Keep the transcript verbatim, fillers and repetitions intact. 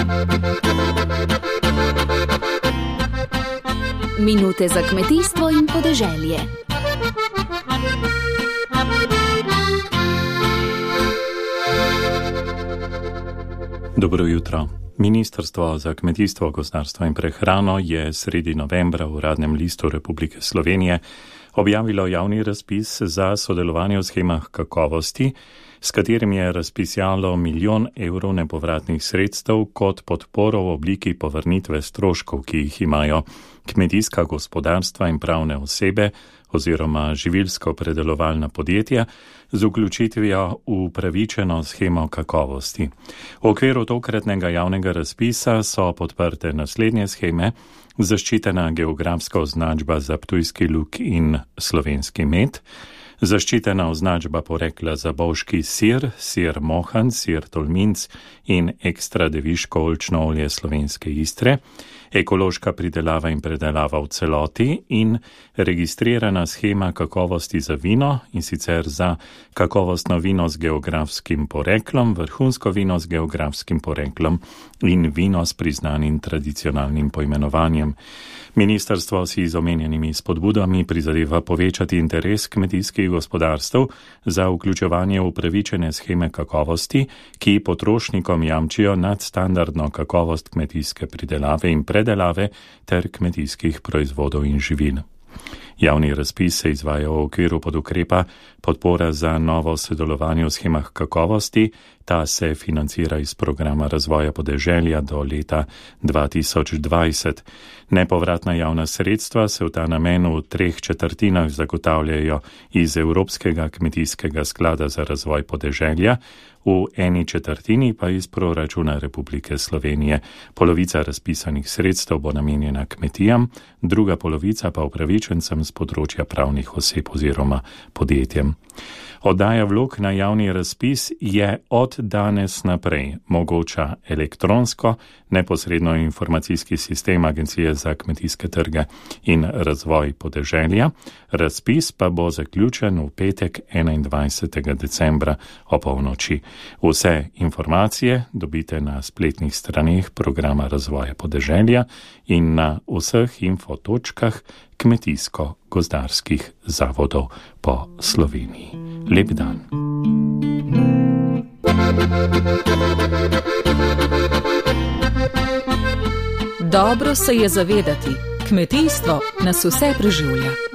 Minute za kmetijstvo in podeželje. Dobro jutro. Ministrstvo za kmetijstvo, gozdarstvo in prehrano je sredi novembra v Uradnem listu Republike Slovenije objavilo javni razpis za sodelovanje v schemah kakovosti, s katerim je razpisalo milijon evrov nepovratnih sredstev kot podporo v obliki povrnitve stroškov, ki jih imajo kmetijska gospodarstva in pravne osebe oziroma živilsko-predelovalna podjetja z vključitvijo v upravičeno schemo kakovosti. V okviru tokratnega javnega razpisa so podprte naslednje scheme: zaščitena geografska označba za ptujski luk in slovenski med, zaščitena označba porekla za bovški sir, sir mohan, sir tolminc in ekstra deviško oljčno olje slovenske Istre, ekološka pridelava in predelava v celoti in registrirana schema kakovosti za vino, in sicer za kakovostno vino z geografskim poreklom, vrhunsko vino z geografskim poreklom in vino s priznanim tradicionalnim poimenovanjem. Ministrstvo si z omenjenimi spodbudami prizadeva povečati interes kmetijskih gospodarstv za vključevanje v upravičene scheme kakovosti, ki potrošnikom jamčijo nadstandardno kakovost kmetijske pridelave in predelave ter kmetijskih proizvodov in živil. Javni razpis se izvaja v okviru podukrepa podpora za novo sodelovanje v schemah kakovosti. Ta se financira iz programa razvoja podeželja do leta dva tisoč dvajset. Nepovratna javna sredstva se v ta namen v treh četrtinah zagotavljajo iz Evropskega kmetijskega sklada za razvoj podeželja, v eni četrtini pa iz proračuna Republike Slovenije. Polovica razpisanih sredstev bo namenjena kmetijam, druga polovica pa upravičencem z področja pravnih oseb oziroma podjetjem. Oddaja vlog na javni razpis je od danes naprej mogoča elektronsko, neposredno informacijski sistem Agencije za kmetijske trge in razvoj podeželja. Razpis pa bo zaključen v petek enaindvajsetega decembra o polnoči. Vse informacije dobite na spletnih straneh programa razvoja podeželja in na vseh info točkah kmetijsko-gozdarskih zavodov po Sloveniji. Lep dan. Dobro se je zavedati, kmetijstvo nas vse preživlja.